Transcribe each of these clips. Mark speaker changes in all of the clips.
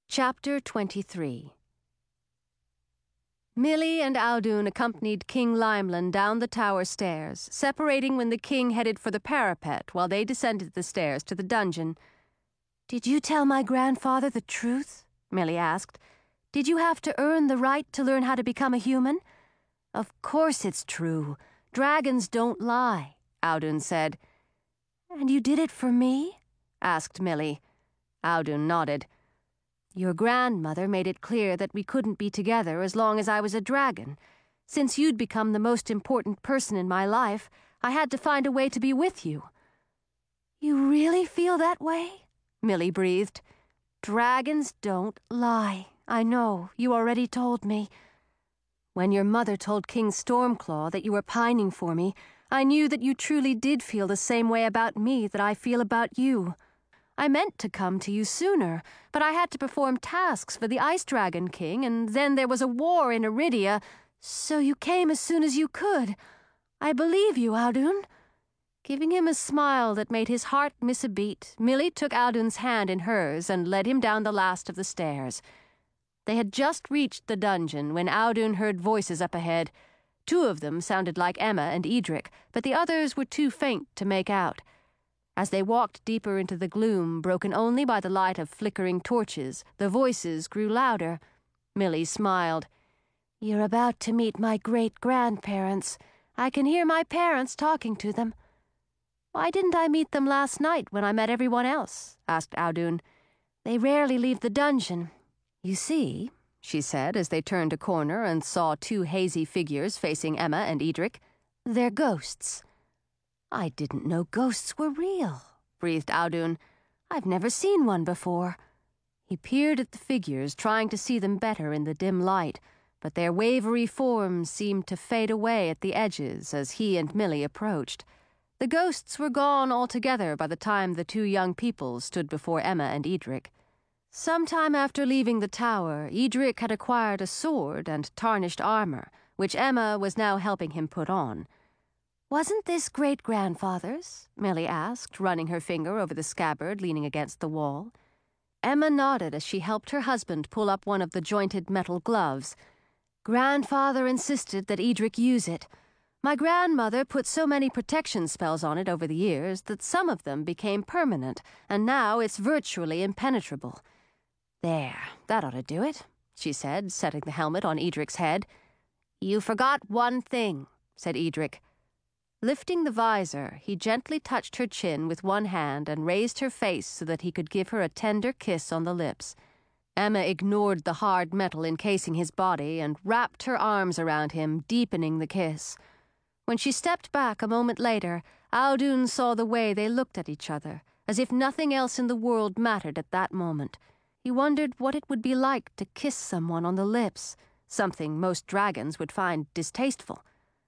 Speaker 1: Chapter 23. Milly and Audun accompanied King Limelan down the tower stairs, separating when the king headed for the parapet while they descended the stairs to the dungeon. "Did you tell my grandfather the truth?" Milly asked. "Did you have to earn the right to learn how to become a human?" "Of course it's true. Dragons don't lie," Audun said. "And you did it for me?" asked Milly. Audun nodded. "Your grandmother made it clear that we couldn't be together as long as I was a dragon. Since you'd become the most important person in my life, I had to find a way to be with you." "You really feel that way?" Milly breathed. "Dragons don't lie. I know, you already told me. When your mother told King Stormclaw that you were pining for me, I knew that you truly did feel the same way about me that I feel about you. I meant to come to you sooner, but I had to perform tasks for the Ice Dragon King, and then there was a war in Iridia, so you came as soon as you could. I believe you, Audun." Giving him a smile that made his heart miss a beat, Milly took Audun's hand in hers and led him down the last of the stairs. They had just reached the dungeon when Audun heard voices up ahead. Two of them sounded like Emma and Edric, but the others were too faint to make out. As they walked deeper into the gloom, broken only by the light of flickering torches, the voices grew louder. Milly smiled. "You're about to meet my great-grandparents. I can hear my parents talking to them." "Why didn't I meet them last night when I met everyone else?" asked Audun. "They rarely leave the dungeon. You see," she said as they turned a corner and saw two hazy figures facing Emma and Edric, "they're ghosts." "I didn't know ghosts were real," breathed Audun. "I've never seen one before." He peered at the figures, trying to see them better in the dim light, but their wavery forms seemed to fade away at the edges as he and Milly approached. The ghosts were gone altogether by the time the two young people stood before Emma and Edric. Sometime after leaving the tower, Edric had acquired a sword and tarnished armor, which Emma was now helping him put on. "Wasn't this great-grandfather's?" Milly asked, running her finger over the scabbard leaning against the wall. Emma nodded as she helped her husband pull up one of the jointed metal gloves. "Grandfather insisted that Edric use it. My grandmother put so many protection spells on it over the years that some of them became permanent, and now it's virtually impenetrable." "There, that ought to do it," she said, setting the helmet on Edric's head. "You forgot one thing," said Edric. Lifting the visor, he gently touched her chin with one hand and raised her face so that he could give her a tender kiss on the lips. Emma ignored the hard metal encasing his body and wrapped her arms around him, deepening the kiss. When she stepped back a moment later, Audun saw the way they looked at each other, as if nothing else in the world mattered at that moment. He wondered what it would be like to kiss someone on the lips, something most dragons would find distasteful.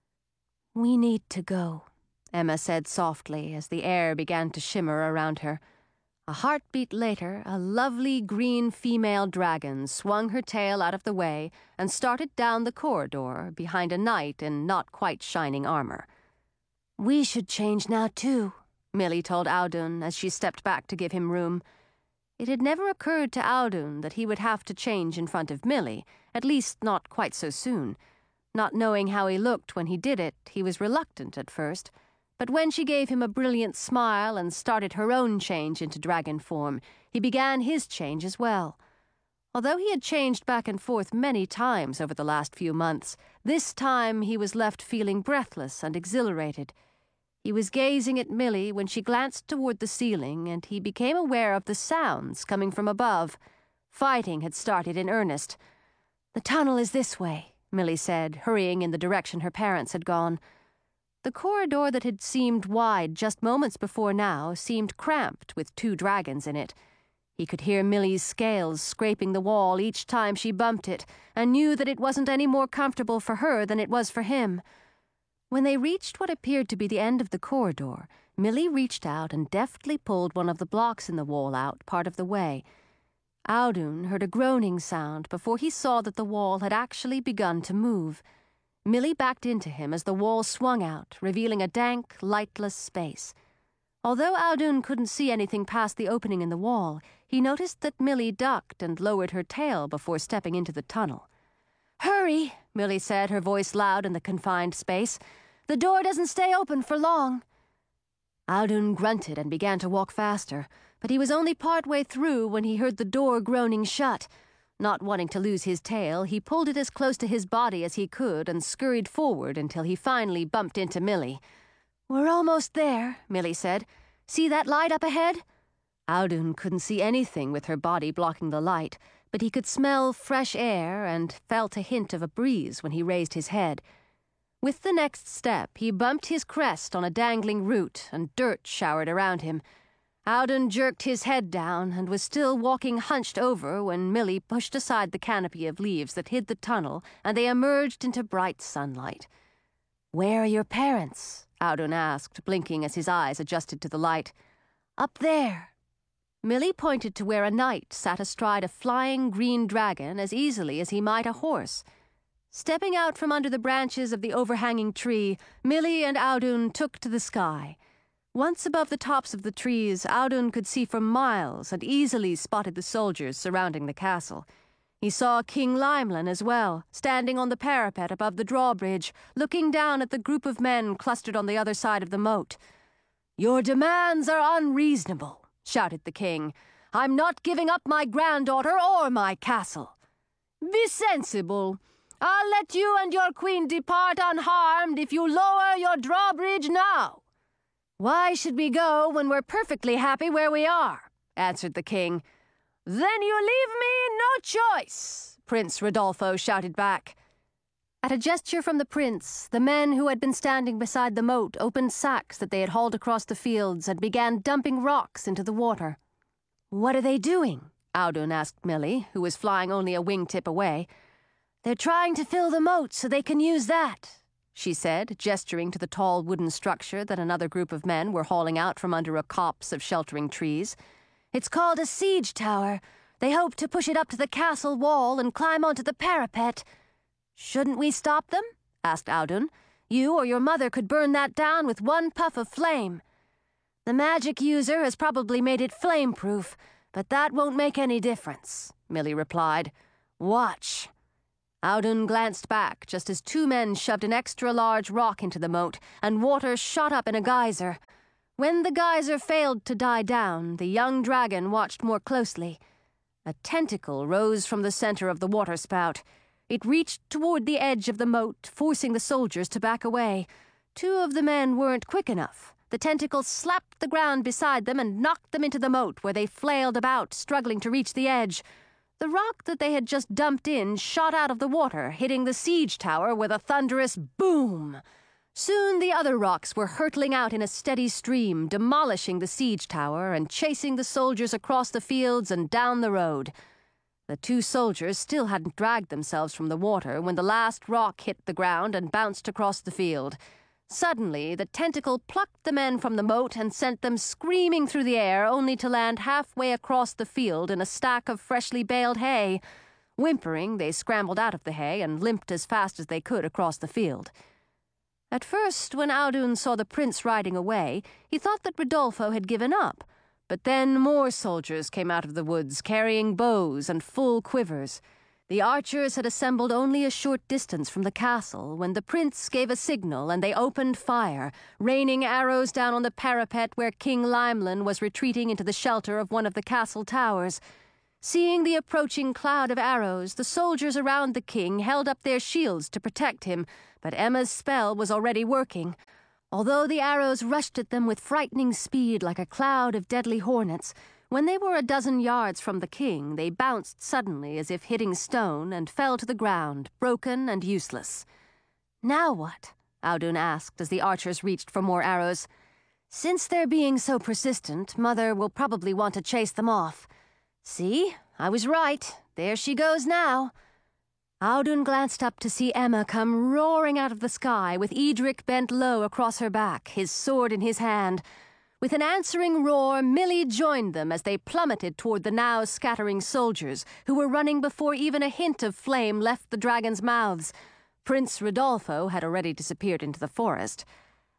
Speaker 1: "We need to go," Emma said softly as the air began to shimmer around her. A heartbeat later, a lovely green female dragon swung her tail out of the way and started down the corridor behind a knight in not quite shining armor. "We should change now too," Milly told Audun as she stepped back to give him room. It had never occurred to Audun that he would have to change in front of Milly, at least not quite so soon. Not knowing how he looked when he did it, he was reluctant at first, but when she gave him a brilliant smile and started her own change into dragon form, he began his change as well. Although he had changed back and forth many times over the last few months, this time he was left feeling breathless and exhilarated. He was gazing at Milly when she glanced toward the ceiling, and he became aware of the sounds coming from above. Fighting had started in earnest. "The tunnel is this way," Milly said, hurrying in the direction her parents had gone. The corridor that had seemed wide just moments before now seemed cramped with two dragons in it. He could hear Milly's scales scraping the wall each time she bumped it, and knew that it wasn't any more comfortable for her than it was for him. When they reached what appeared to be the end of the corridor, Milly reached out and deftly pulled one of the blocks in the wall out part of the way. Audun heard a groaning sound before he saw that the wall had actually begun to move. Milly backed into him as the wall swung out, revealing a dank, lightless space. Although Audun couldn't see anything past the opening in the wall, he noticed that Millie ducked and lowered her tail before stepping into the tunnel. "Hurry," Millie said, her voice loud in the confined space. "The door doesn't stay open for long." Audun grunted and began to walk faster, but he was only part way through when he heard the door groaning shut. Not wanting to lose his tail, he pulled it as close to his body as he could and scurried forward until he finally bumped into Millie. "We're almost there," Millie said. "See that light up ahead?" Audun couldn't see anything with her body blocking the light, but he could smell fresh air and felt a hint of a breeze when he raised his head. With the next step, he bumped his crest on a dangling root, and dirt showered around him. Audun jerked his head down and was still walking hunched over when Millie pushed aside the canopy of leaves that hid the tunnel, and they emerged into bright sunlight. "Where are your parents?" Audun asked, blinking as his eyes adjusted to the light. "Up there." Millie pointed to where a knight sat astride a flying green dragon as easily as he might a horse. Stepping out from under the branches of the overhanging tree, Millie and Audun took to the sky. Once above the tops of the trees, Audun could see for miles and easily spotted the soldiers surrounding the castle. He saw King Limelan as well, standing on the parapet above the drawbridge, looking down at the group of men clustered on the other side of the moat. "Your demands are unreasonable," shouted the king. "I'm not giving up my granddaughter or my castle. Be sensible. I'll let you and your queen depart unharmed if you lower your drawbridge now." "Why should we go when we're perfectly happy where we are?" answered the king. "Then you leave me no choice," Prince Rodolfo shouted back. At a gesture from the prince, the men who had been standing beside the moat opened sacks that they had hauled across the fields and began dumping rocks into the water. "What are they doing?" Audun asked Millie, who was flying only a wingtip away. "They're trying to fill the moat so they can use that," she said, gesturing to the tall wooden structure that another group of men were hauling out from under a copse of sheltering trees. "It's called a siege tower. They hope to push it up to the castle wall and climb onto the parapet." "Shouldn't we stop them?" asked Audun. "You or your mother could burn that down with one puff of flame." "The magic user has probably made it flame-proof, but that won't make any difference," Millie replied. "Watch." Audun glanced back just as two men shoved an extra-large rock into the moat, and water shot up in a geyser. When the geyser failed to die down, the young dragon watched more closely. A tentacle rose from the center of the waterspout. It reached toward the edge of the moat, forcing the soldiers to back away. Two of the men weren't quick enough. The tentacle slapped the ground beside them and knocked them into the moat, where they flailed about, struggling to reach the edge. The rock that they had just dumped in shot out of the water, hitting the siege tower with a thunderous boom. Soon the other rocks were hurtling out in a steady stream, demolishing the siege tower and chasing the soldiers across the fields and down the road. The two soldiers still hadn't dragged themselves from the water when the last rock hit the ground and bounced across the field. Suddenly, the tentacle plucked the men from the moat and sent them screaming through the air, only to land halfway across the field in a stack of freshly baled hay. Whimpering, they scrambled out of the hay and limped as fast as they could across the field. At first, when Audun saw the prince riding away, he thought that Rodolfo had given up. But then more soldiers came out of the woods, carrying bows and full quivers. The archers had assembled only a short distance from the castle when the prince gave a signal and they opened fire, raining arrows down on the parapet where King Limelan was retreating into the shelter of one of the castle towers. Seeing the approaching cloud of arrows, the soldiers around the king held up their shields to protect him, but Emma's spell was already working. Although the arrows rushed at them with frightening speed like a cloud of deadly hornets, when they were a dozen yards from the king, they bounced suddenly as if hitting stone and fell to the ground, broken and useless. "Now what?" Audun asked as the archers reached for more arrows. "Since they're being so persistent, Mother will probably want to chase them off. See? I was right. There she goes now." Audun glanced up to see Emma come roaring out of the sky with Edric bent low across her back, his sword in his hand. With an answering roar, Millie joined them as they plummeted toward the now scattering soldiers, who were running before even a hint of flame left the dragons' mouths. Prince Rodolfo had already disappeared into the forest.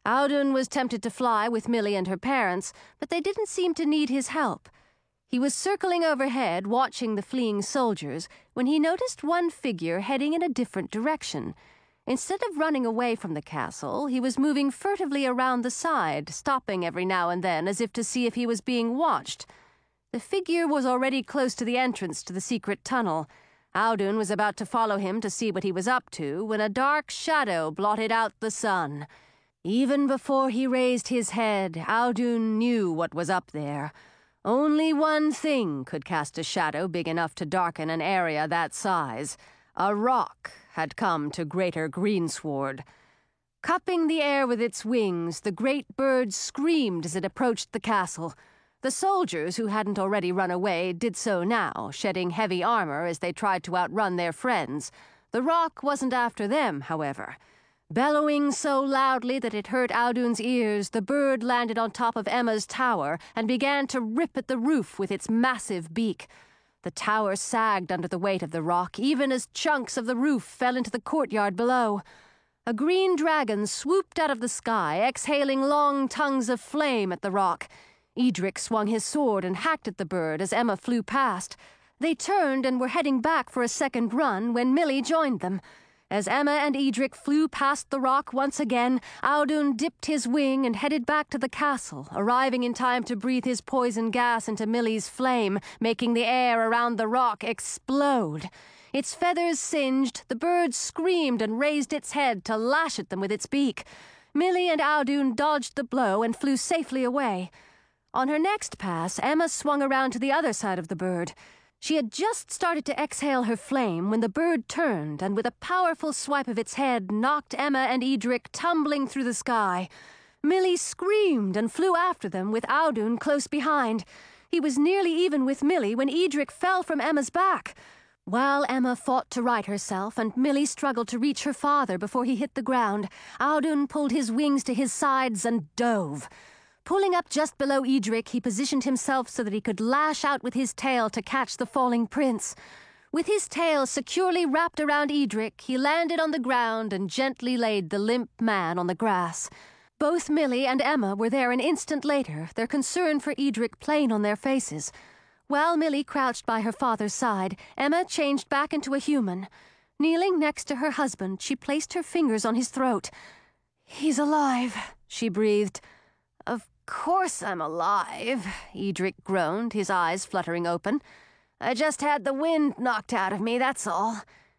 Speaker 1: Audun was tempted to fly with Milly and her parents, but they didn't seem to need his help. He was circling overhead, watching the fleeing soldiers, when he noticed one figure heading in a different direction. Instead of running away from the castle, he was moving furtively around the side, stopping every now and then as if to see if he was being watched. The figure was already close to the entrance to the secret tunnel. Audun was about to follow him to see what he was up to when a dark shadow blotted out the sun. Even before he raised his head, Audun knew what was up there. Only one thing could cast a shadow big enough to darken an area that size. A rock had come to Greater Greensward. Cupping the air with its wings, the great bird screamed as it approached the castle. The soldiers, who hadn't already run away, did so now, shedding heavy armor as they tried to outrun their friends. The rock wasn't after them, however. Bellowing so loudly that it hurt Audun's ears, the bird landed on top of Emma's tower and began to rip at the roof with its massive beak. The tower sagged under the weight of the rock, even as chunks of the roof fell into the courtyard below. A green dragon swooped out of the sky, exhaling long tongues of flame at the rock. Edric swung his sword and hacked at the bird as Emma flew past. They turned and were heading back for a second run when Milly joined them. As Emma and Edric flew past the rock once again, Audun dipped his wing and headed back to the castle, arriving in time to breathe his poison gas into Milly's flame, making the air around the rock explode. Its feathers singed, the bird screamed and raised its head to lash at them with its beak. Milly and Audun dodged the blow and flew safely away. On her next pass, Emma swung around to the other side of the bird. She had just started to exhale her flame when the bird turned and with a powerful swipe of its head knocked Emma and Edric tumbling through the sky. Milly screamed and flew after them with Audun close behind. He was nearly even with Milly when Edric fell from Emma's back. While Emma fought to right herself and Milly struggled to reach her father before he hit the ground, Audun pulled his wings to his sides and dove. Pulling up just below Edric, he positioned himself so that he could lash out with his tail to catch the falling prince. With his tail securely wrapped around Edric, he landed on the ground and gently laid the limp man on the grass. Both Milly and Emma were there an instant later, their concern for Edric plain on their faces. While Milly crouched by her father's side, Emma changed back into a human. Kneeling next to her husband, she placed her fingers on his throat. "He's alive," she breathed. "Of course I'm alive," Edric groaned, his eyes fluttering open. "I just had the wind knocked out of me, that's all."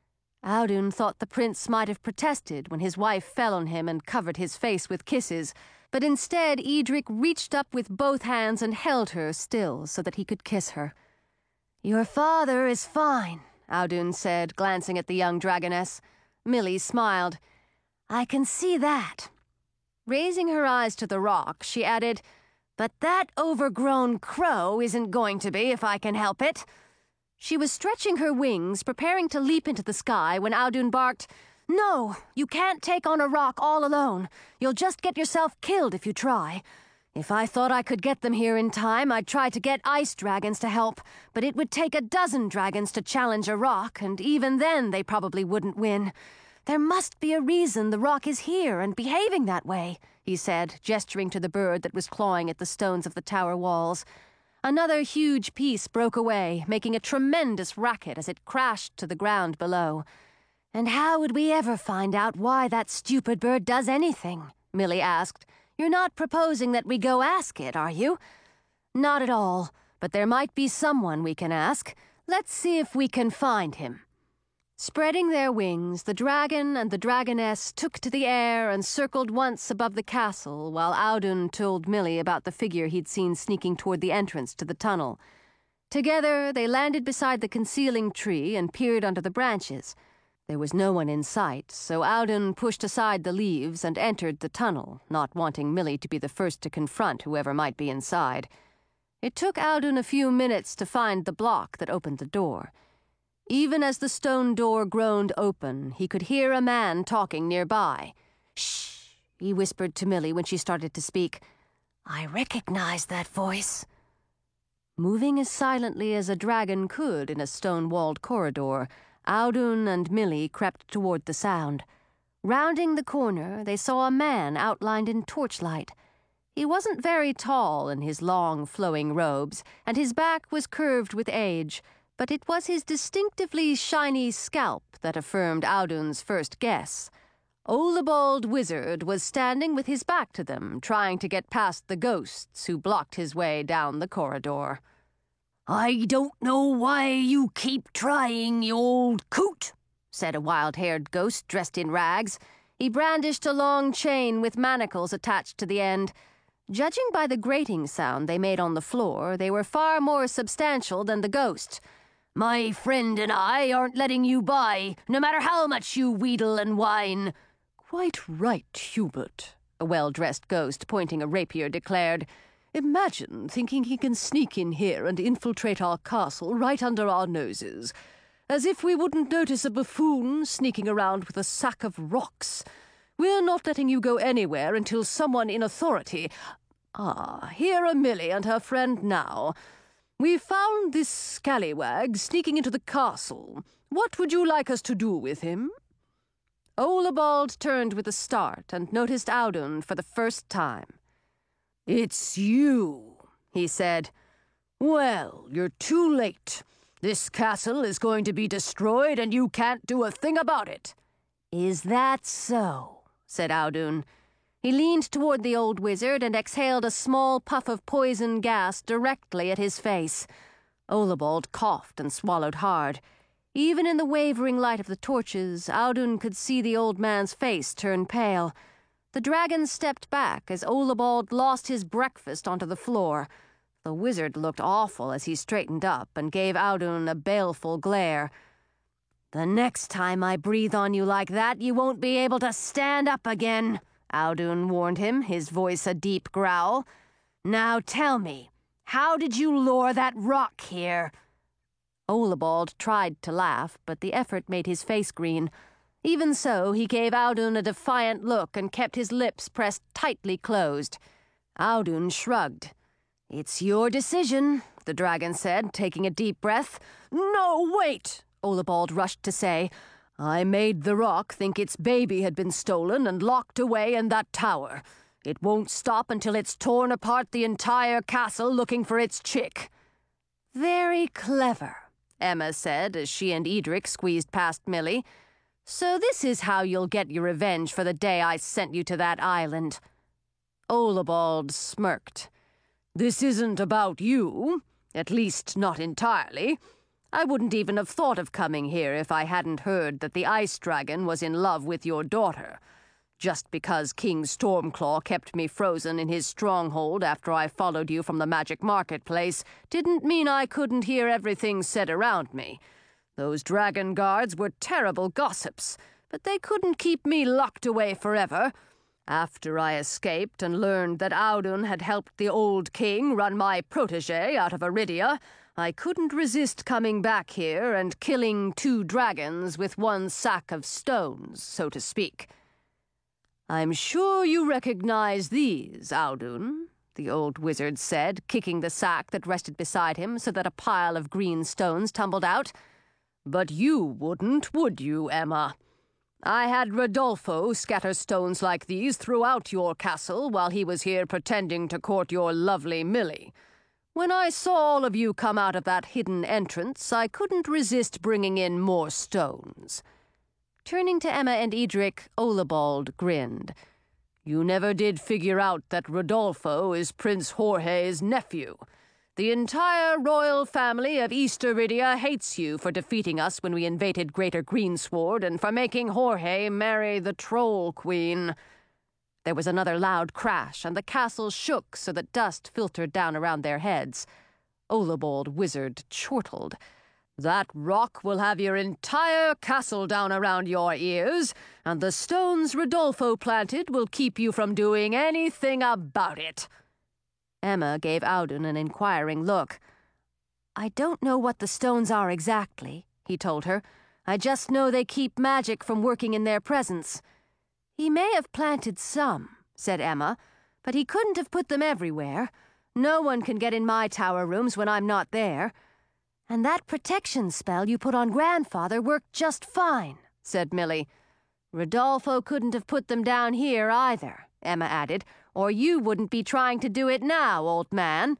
Speaker 1: Audun thought the prince might have protested when his wife fell on him and covered his face with kisses, but instead Edric reached up with both hands and held her still so that he could kiss her. "Your father is fine," Audun said, glancing at the young dragoness. Milly smiled. "I can see that." Raising her eyes to the rock, she added, "But that overgrown crow isn't going to be if I can help it." She was stretching her wings, preparing to leap into the sky when Audun barked, "No, you can't take on a rock all alone. You'll just get yourself killed if you try. If I thought I could get them here in time, I'd try to get ice dragons to help, but it would take a dozen dragons to challenge a rock, and even then they probably wouldn't win. There must be a reason the rock is here and behaving that way," he said, gesturing to the bird that was clawing at the stones of the tower walls. Another huge piece broke away, making a tremendous racket as it crashed to the ground below. "And how would we ever find out why that stupid bird does anything?" Milly asked. "You're not proposing that we go ask it, are you?" "Not at all, but there might be someone we can ask. Let's see if we can find him." Spreading their wings, the dragon and the dragoness took to the air and circled once above the castle while Audun told Milly about the figure he'd seen sneaking toward the entrance to the tunnel. Together, they landed beside the concealing tree and peered under the branches. There was no one in sight, so Audun pushed aside the leaves and entered the tunnel, not wanting Milly to be the first to confront whoever might be inside. It took Audun a few minutes to find the block that opened the door. Even as the stone door groaned open, he could hear a man talking nearby. "Shh," he whispered to Milly when she started to speak. "I recognize that voice." Moving as silently as a dragon could in a stone-walled corridor, Audun and Milly crept toward the sound. Rounding the corner, they saw a man outlined in torchlight. He wasn't very tall in his long, flowing robes, and his back was curved with age, but it was his distinctively shiny scalp that affirmed Audun's first guess. Olabald Wizard was standing with his back to them, trying to get past the ghosts who blocked his way down the corridor.
Speaker 2: "I don't know why you keep trying, you old coot,"
Speaker 1: said a wild-haired ghost dressed in rags. He brandished a long chain with manacles attached to the end. Judging by the grating sound they made on the floor, they were far more substantial than the ghost.
Speaker 2: "My friend and I aren't letting you by, no matter how much you wheedle and whine."
Speaker 3: "Quite right, Hubert," a well-dressed ghost pointing a rapier declared. "Imagine thinking he can sneak in here and infiltrate our castle right under our noses. As if we wouldn't notice a buffoon sneaking around with a sack of rocks. We're not letting you go anywhere until someone in authority— Ah, here are Millie and her friend now. We found this scallywag sneaking into the castle. What would you like us to do with him?" Olabald turned with a start and noticed Audun for the first time.
Speaker 2: "It's you," he said. "Well, you're too late. This castle is going to be destroyed and you can't do a thing about it."
Speaker 1: "Is that so?" said Audun. He leaned toward the old wizard and exhaled a small puff of poison gas directly at his face. Olabald coughed and swallowed hard. Even in the wavering light of the torches, Audun could see the old man's face turn pale. The dragon stepped back as Olabald lost his breakfast onto the floor. The wizard looked awful as he straightened up and gave Audun a baleful glare. "The next time I breathe on you like that, you won't be able to stand up again," Audun warned him, his voice a deep growl. "Now tell me, how did you lure that rock here?" Olabald tried to laugh, but the effort made his face green. Even so, he gave Audun a defiant look and kept his lips pressed tightly closed. Audun shrugged. "It's your decision," the dragon said, taking a deep breath.
Speaker 3: "No, wait!" Olabald rushed to say. "I made the rock think its baby had been stolen and locked away in that tower. It won't stop until it's torn apart the entire castle looking for its chick."
Speaker 1: "Very clever," Emma said as she and Edric squeezed past Millie. "So this is how you'll get your revenge for the day I sent you to that island."
Speaker 3: Olabald smirked. "This isn't about you, at least not entirely. I wouldn't even have thought of coming here if I hadn't heard that the ice dragon was in love with your daughter. Just because King Stormclaw kept me frozen in his stronghold after I followed you from the magic marketplace didn't mean I couldn't hear everything said around me. Those dragon guards were terrible gossips, but they couldn't keep me locked away forever. After I escaped and learned that Audun had helped the old king run my protege out of Aridia, I couldn't resist coming back here and killing 2 dragons with 1 sack of stones, so to speak." "I'm sure you recognize these, Audun," the old wizard said, kicking the sack that rested beside him so that a pile of green stones tumbled out. "But you wouldn't, would you, Emma? I had Rodolfo scatter stones like these throughout your castle while he was here pretending to court your lovely Millie. When I saw all of you come out of that hidden entrance, I couldn't resist bringing in more stones."
Speaker 1: Turning to Emma and Edric, Olabald grinned.
Speaker 3: "You never did figure out that Rodolfo is Prince Jorge's nephew. The entire royal family of East Aridia hates you for defeating us when we invaded Greater Greensward and for making Jorge marry the Troll Queen." There was another loud crash, and the castle shook so that dust filtered down around their heads. Olabald Wizard chortled. "That rock will have your entire castle down around your ears, and the stones Rodolfo planted will keep you from doing anything about it."
Speaker 1: Emma gave Audun an inquiring look. "I don't know what the stones are exactly," he told her. "I just know they keep magic from working in their presence." "He may have planted some," said Emma, "but he couldn't have put them everywhere. No one can get in my tower rooms when I'm not there. And that protection spell you put on Grandfather worked just fine," said Millie. Rodolfo couldn't have put them down here either, Emma added, or you wouldn't be trying to do it now, old man.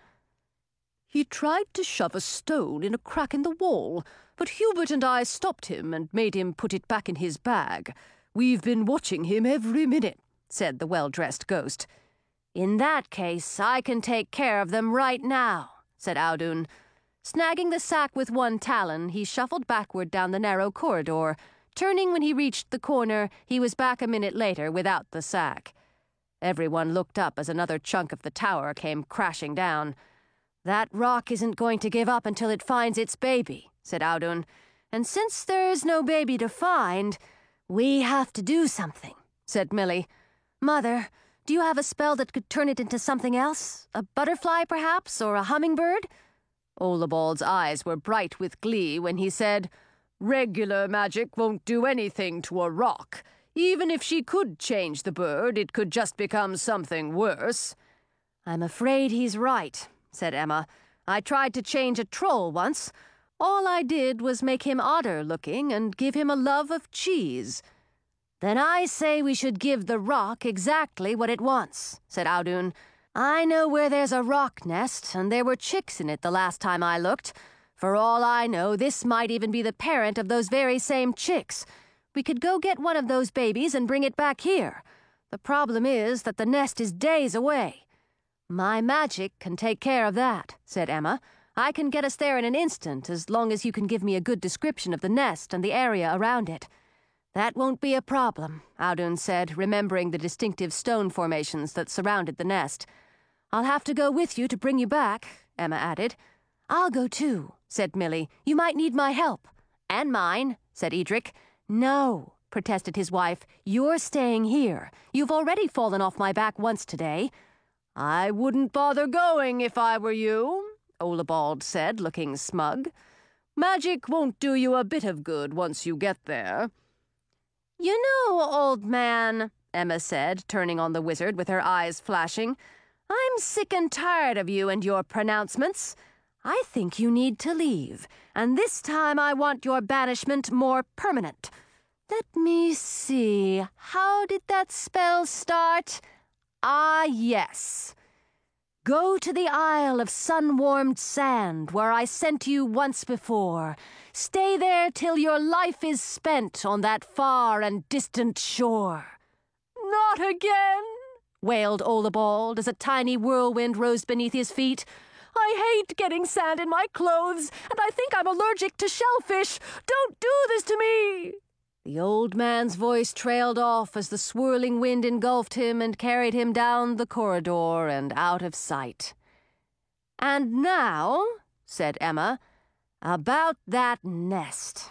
Speaker 3: He tried to shove a stone in a crack in the wall, but Hubert and I stopped him and made him put it back in his bag. We've been watching him every minute, said the well-dressed ghost.
Speaker 1: In that case, I can take care of them right now, said Audun. Snagging the sack with one talon, he shuffled backward down the narrow corridor. Turning when he reached the corner, he was back a minute later without the sack. Everyone looked up as another chunk of the tower came crashing down. That rock isn't going to give up until it finds its baby, said Audun. And since there's no baby to find, we have to do something, said Millie. Mother, do you have a spell that could turn it into something else? A butterfly, perhaps, or a hummingbird?
Speaker 3: Olabald's eyes were bright with glee when he said, Regular magic won't do anything to a rock. Even if she could change the bird, it could just become something worse.
Speaker 1: I'm afraid he's right, said Emma. I tried to change a troll once. All I did was make him odder-looking and give him a love of cheese. Then I say we should give the rock exactly what it wants, said Audun. I know where there's a rock nest, and there were chicks in it the last time I looked. For all I know, this might even be the parent of those very same chicks. We could go get one of those babies and bring it back here. The problem is that the nest is days away. My magic can take care of that, said Emma. I can get us there in an instant, as long as you can give me a good description of the nest and the area around it. That won't be a problem, Audun said, remembering the distinctive stone formations that surrounded the nest. I'll have to go with you to bring you back, Emma added. I'll go too, said Millie. You might need my help. And mine, said Edric. No, protested his wife. You're staying here. You've already fallen off my back once today.
Speaker 3: I wouldn't bother going if I were you, Olabald said, looking smug. Magic won't do you a bit of good once you get there.
Speaker 1: You know, old man, Emma said, turning on the wizard with her eyes flashing, I'm sick and tired of you and your pronouncements. I think you need to leave, and this time I want your banishment more permanent. Let me see, how did that spell start? Ah, yes. Go to the Isle of Sun-Warmed Sand, where I sent you once before. Stay there till your life is spent on that far and distant shore.
Speaker 3: Not again,
Speaker 1: wailed Olabald as a tiny whirlwind rose beneath his feet.
Speaker 3: I hate getting sand in my clothes, and I think I'm allergic to shellfish. Don't do this to me.
Speaker 1: The old man's voice trailed off as the swirling wind engulfed him and carried him down the corridor and out of sight. And now, said Emma, about that nest.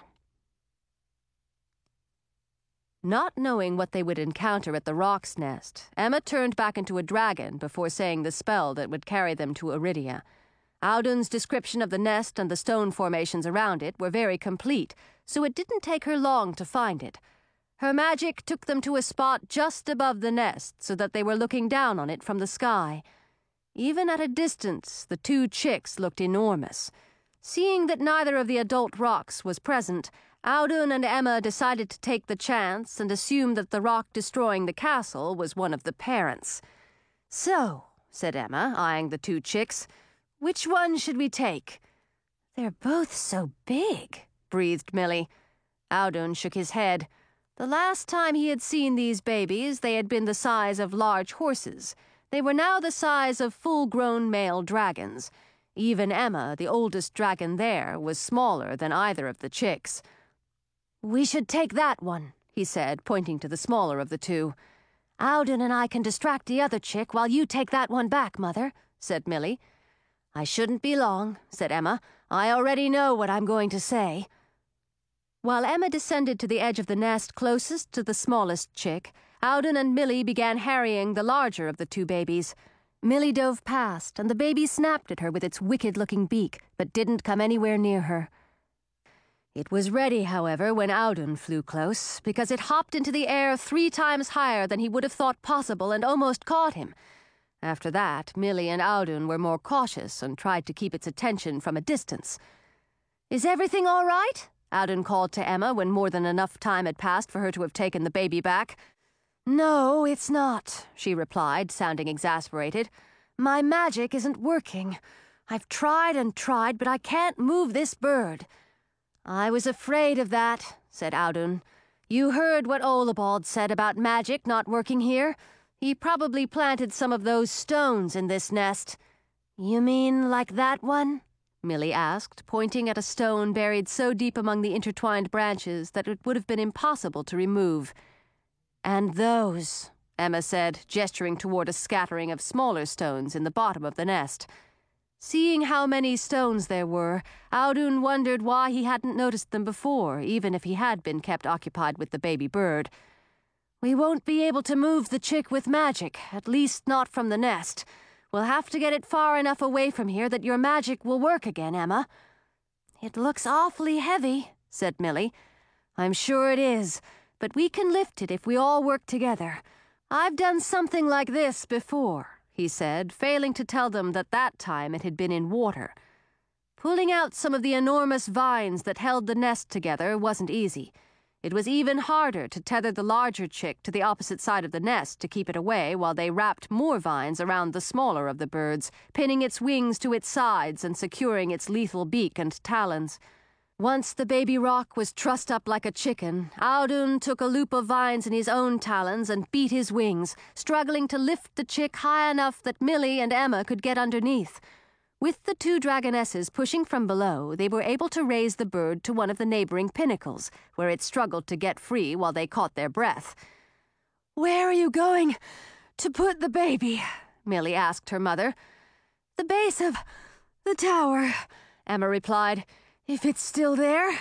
Speaker 1: Not knowing what they would encounter at the roc's nest, Emma turned back into a dragon before saying the spell that would carry them to Iridia. Audun's description of the nest and the stone formations around it were very complete, so it didn't take her long to find it. Her magic took them to a spot just above the nest so that they were looking down on it from the sky. Even at a distance, the two chicks looked enormous. Seeing that neither of the adult rocks was present, Audun and Emma decided to take the chance and assume that the rock destroying the castle was one of the parents. So, said Emma, eyeing the two chicks, which one should we take? They're both so big, breathed Millie. Audun shook his head. The last time he had seen these babies, they had been the size of large horses. They were now the size of full-grown male dragons. Even Emma, the oldest dragon there, was smaller than either of the chicks. We should take that one, he said, pointing to the smaller of the two. Audun and I can distract the other chick while you take that one back, Mother, said Millie. I shouldn't be long, said Emma. I already know what I'm going to say. While Emma descended to the edge of the nest closest to the smallest chick, Audun and Millie began harrying the larger of the two babies. Millie dove past, and the baby snapped at her with its wicked-looking beak, but didn't come anywhere near her. It was ready, however, when Audun flew close, because it hopped into the air 3 times higher than he would have thought possible and almost caught him. After that, Millie and Audun were more cautious and tried to keep its attention from a distance. Is everything all right? Audun called to Emma when more than enough time had passed for her to have taken the baby back.
Speaker 3: "No, it's not," she replied, sounding exasperated. "My magic isn't working. I've tried and tried, but I can't move this bird."
Speaker 1: "I was afraid of that," said Audun. "You heard what Olabald said about magic not working here. He probably planted some of those stones in this nest."
Speaker 3: "You mean like that one?"
Speaker 1: Millie asked, pointing at a stone buried so deep among the intertwined branches that it would have been impossible to remove.
Speaker 3: "And those,"
Speaker 1: Emma said, gesturing toward a scattering of smaller stones in the bottom of the nest. Seeing how many stones there were, Audun wondered why he hadn't noticed them before, even if he had been kept occupied with the baby bird.
Speaker 3: "We won't be able to move the chick with magic, at least not from the nest. We'll have to get it far enough away from here that your magic will work again, Emma." "It looks awfully heavy," said Millie.
Speaker 1: "I'm sure it is, but we can lift it if we all work together. I've done something like this before," he said, failing to tell them that time it had been in water. Pulling out some of the enormous vines that held the nest together wasn't easy. It was even harder to tether the larger chick to the opposite side of the nest to keep it away while they wrapped more vines around the smaller of the birds, pinning its wings to its sides and securing its lethal beak and talons. Once the baby roc was trussed up like a chicken, Audun took a loop of vines in his own talons and beat his wings, struggling to lift the chick high enough that Millie and Emma could get underneath. With the two dragonesses pushing from below, they were able to raise the bird to one of the neighboring pinnacles, where it struggled to get free while they caught their breath.
Speaker 3: "Where are you going to put the baby?" Millie asked her mother.
Speaker 1: "The base of the tower," Emma replied. "If it's still there."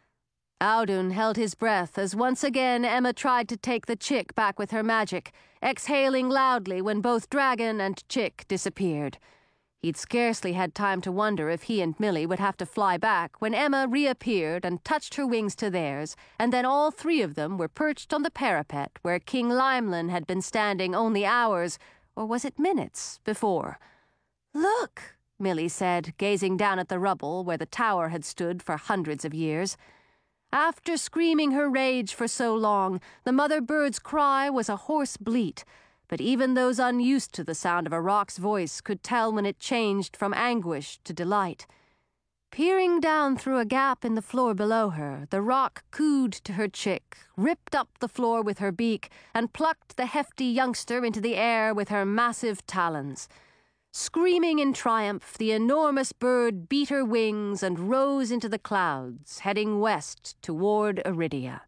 Speaker 1: Audun held his breath as once again Emma tried to take the chick back with her magic, exhaling loudly when both dragon and chick disappeared. He'd scarcely had time to wonder if he and Millie would have to fly back when Emma reappeared and touched her wings to theirs, and then all three of them were perched on the parapet where King Limelan had been standing only hours, or was it minutes, before.
Speaker 3: "Look,"
Speaker 1: Millie said, gazing down at the rubble where the tower had stood for hundreds of years. After screaming her rage for so long, the mother bird's cry was a hoarse bleat, but even those unused to the sound of a roc's voice could tell when it changed from anguish to delight. Peering down through a gap in the floor below her, the roc cooed to her chick, ripped up the floor with her beak, and plucked the hefty youngster into the air with her massive talons. Screaming in triumph, the enormous bird beat her wings and rose into the clouds, heading west toward Aridia.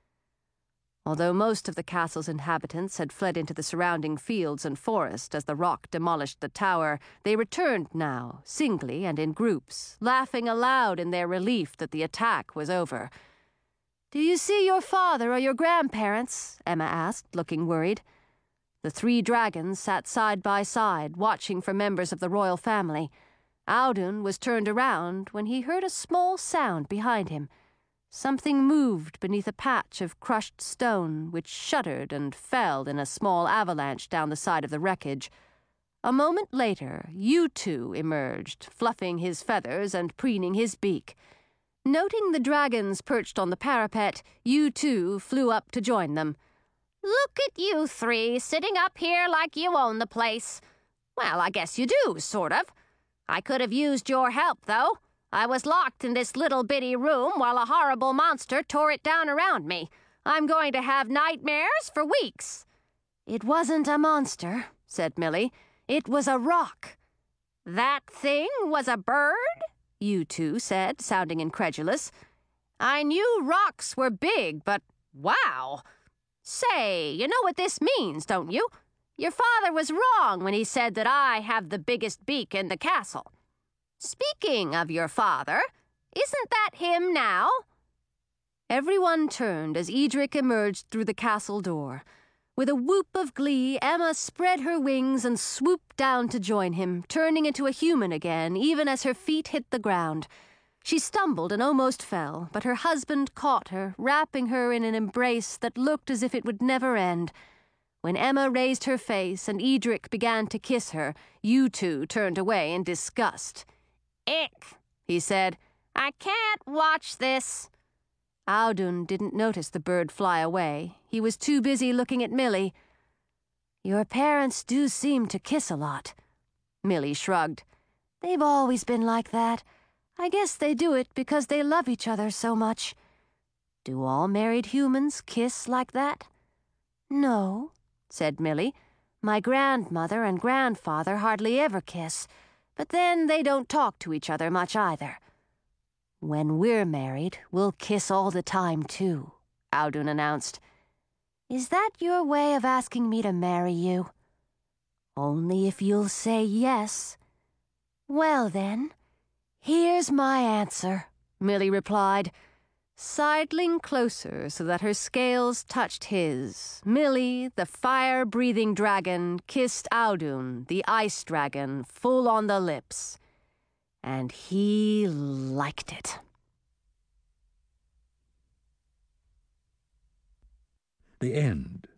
Speaker 1: Although most of the castle's inhabitants had fled into the surrounding fields and forest as the roc demolished the tower, they returned now, singly and in groups, laughing aloud in their relief that the attack was over.
Speaker 3: "Do you see your father or your grandparents?" Emma asked, looking worried.
Speaker 1: The three dragons sat side by side, watching for members of the royal family. Audun was turned around when he heard a small sound behind him. Something moved beneath a patch of crushed stone, which shuddered and fell in a small avalanche down the side of the wreckage. A moment later, U2 emerged, fluffing his feathers and preening his beak. Noting the dragons perched on the parapet, U2 flew up to join them.
Speaker 4: "Look at you three, sitting up here like you own the place. Well, I guess you do, sort of. I could have used your help, though. I was locked in this little bitty room while a horrible monster tore it down around me. I'm going to have nightmares for weeks."
Speaker 3: "It wasn't a monster," said Millie. "It was a roc."
Speaker 4: "That thing was a bird?"
Speaker 1: U2 said, sounding incredulous.
Speaker 4: "I knew rocs were big, but wow. Say, you know what this means, don't you? Your father was wrong when he said that I have the biggest beak in the castle. Speaking of your father, isn't that him now?"
Speaker 1: Everyone turned as Edric emerged through the castle door. With a whoop of glee, Emma spread her wings and swooped down to join him, turning into a human again, even as her feet hit the ground. She stumbled and almost fell, but her husband caught her, wrapping her in an embrace that looked as if it would never end. When Emma raised her face and Edric began to kiss her, U2 turned away in disgust.
Speaker 4: "Ick," he said. "I can't watch this."
Speaker 1: Audun didn't notice the bird fly away. He was too busy looking at Millie.
Speaker 2: Your parents do seem to kiss a lot.
Speaker 1: Millie shrugged.
Speaker 2: They've always been like that. I guess they do it because they love each other so much. Do all married humans kiss like that?
Speaker 1: No, said Millie. My grandmother and grandfather hardly ever kiss, but then they don't talk to each other much either.
Speaker 2: When we're married, we'll kiss all the time, too, Audun announced. Is that your way of asking me to marry you? Only if you'll say yes. Well then, here's my answer,
Speaker 1: Millie replied, sidling closer so that her scales touched his. Millie, the fire-breathing dragon, kissed Audun, the ice dragon, full on the lips. And he liked it.
Speaker 5: The end.